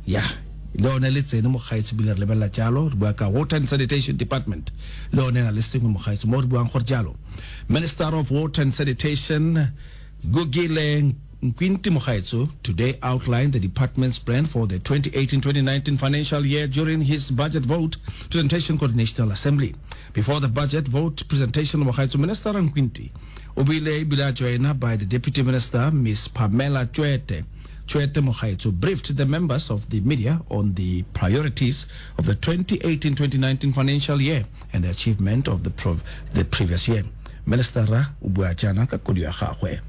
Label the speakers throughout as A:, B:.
A: Yeah. Lone let's no mokhaitsu biler lebella jalo ka Water and Sanitation Department. Lone na listing mo mokhaitsu mo buang jalo. Minister of Water and Sanitation Gugile Nkwinti Mokhaitsu today outlined the department's plan for the 2018-2019 financial year during his budget vote presentation coordination assembly. Before the budget vote presentation, Mokhaitsu Minister Nkwinti Obile bila joined by the Deputy Minister Ms. Pamela Chwete Mokhaitsu briefed the members of the media on the priorities of the 2018-2019 financial year and the achievement of the previous year. Minister Ubuachana Kakulia Khahwe.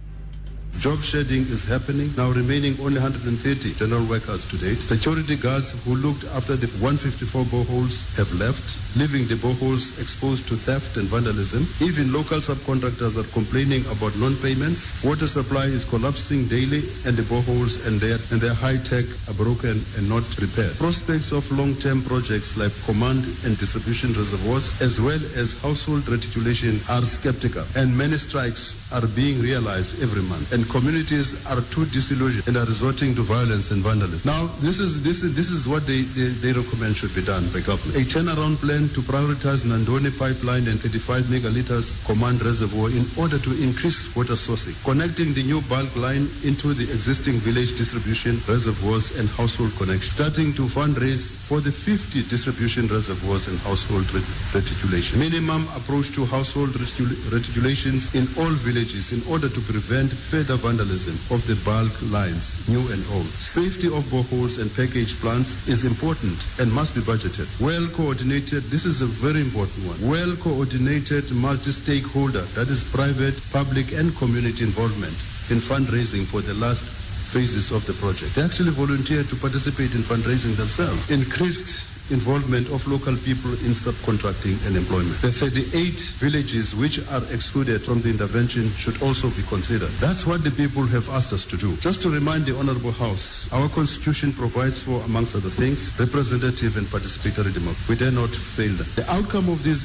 B: Job shedding is happening, now remaining only 130 general workers to date. Security guards who looked after the 154 boreholes have left, leaving the boreholes exposed to theft and vandalism. Even local subcontractors are complaining about non-payments. Water supply is collapsing daily, and the boreholes and their high-tech are broken and not repaired. Prospects of long-term projects like command and distribution reservoirs, as well as household reticulation, are skeptical, and many strikes are being realized every month. And communities are too disillusioned and are resorting to violence and vandalism. Now, this is what they recommend should be done by government. A turnaround plan to prioritize Nandoni pipeline and 35 megaliters command reservoir in order to increase water sourcing, connecting the new bulk line into the existing village distribution reservoirs and household connections, starting to fundraise for the 50 distribution reservoirs and household reticulation. Minimum approach to household reticulations in all villages in order to prevent further vandalism of the bulk lines, new and old. Safety of boreholes and package plants is important and must be budgeted. Well coordinated, this is a very important one. Well coordinated multi-stakeholder, that is private, public and community involvement in fundraising for the last phases of the project. They actually volunteered to participate in fundraising themselves. Increased involvement of local people in subcontracting and employment. The 38 villages which are excluded from the intervention should also be considered. That's what the people have asked us to do. Just to remind the Honorable House, our Constitution provides for, amongst other things, representative and participatory democracy. We dare not fail them. The outcome of these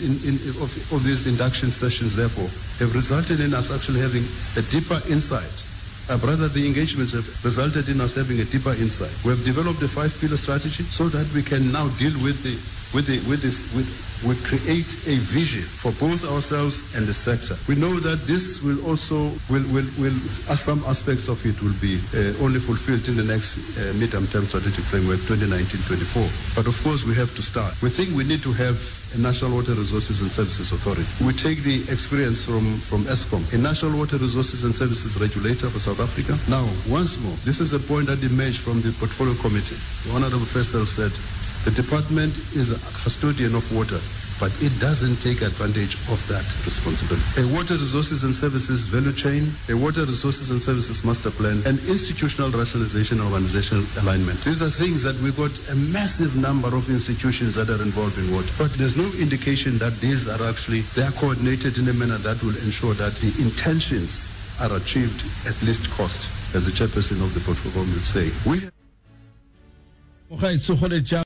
B: of these induction sessions, therefore, have resulted in us actually having a deeper insight. Rather, the engagements have resulted in us having a deeper insight. We have developed a 5-pillar strategy so that we can now deal we create a vision for both ourselves and the sector. We know that this will also some aspects of it will be only fulfilled in the next midterm strategic framework 2019-24. But of course, we have to start. We think we need to have a National Water Resources and Services Authority. We take the experience from ESCOM, a National Water Resources and Services Regulator for South Africa. Now, once more, this is a point that emerged from the Portfolio Committee. The Honorable Faisal said, the department is a custodian of water, but it doesn't take advantage of that responsibility. A water resources and services value chain, a water resources and services master plan, and institutional rationalization and organizational alignment. These are things that we've got a massive number of institutions that are involved in water. But there's no indication that these are they are coordinated in a manner that will ensure that the intentions are achieved at least cost, as the chairperson of the portfolio would say.